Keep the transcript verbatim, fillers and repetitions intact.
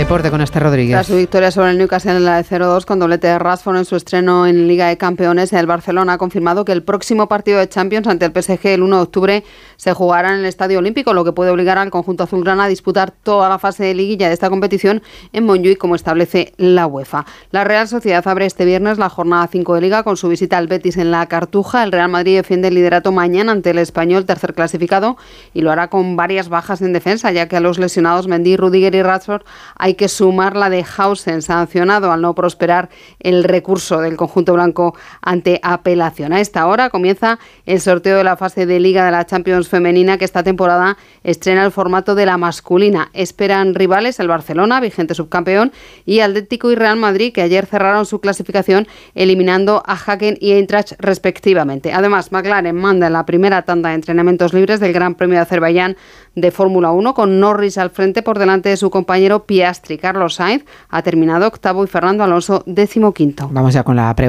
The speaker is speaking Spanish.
Deporte con Esther Rodríguez. Tras su victoria sobre el Newcastle en la de cero dos con doblete de Rashford en su estreno en Liga de Campeones, el Barcelona ha confirmado que el próximo partido de Champions ante el P S G el uno de octubre se jugará en el Estadio Olímpico, lo que puede obligar al conjunto azulgrana a disputar toda la fase de liguilla de esta competición en Montjuïc, como establece la UEFA. La Real Sociedad abre este viernes la jornada cinco de Liga con su visita al Betis en la Cartuja. El Real Madrid defiende el liderato mañana ante el Español, tercer clasificado, y lo hará con varias bajas en defensa, ya que a los lesionados Mendy, Rudiger y Rashford hay que sumar la de Hausen, sancionado al no prosperar el recurso del conjunto blanco ante apelación. A esta hora comienza el sorteo de la fase de Liga de la Champions femenina, que esta temporada estrena el formato de la masculina. Esperan rivales el Barcelona, vigente subcampeón, y Atlético y Real Madrid, que ayer cerraron su clasificación eliminando a Haken y Eintracht respectivamente. Además, McLaren manda en la primera tanda de entrenamientos libres del Gran Premio de Azerbaiyán de Fórmula uno, con Norris al frente por delante de su compañero Piastri. Carlos Sainz ha terminado octavo y Fernando Alonso décimo quinto. Vamos ya con la pregunta.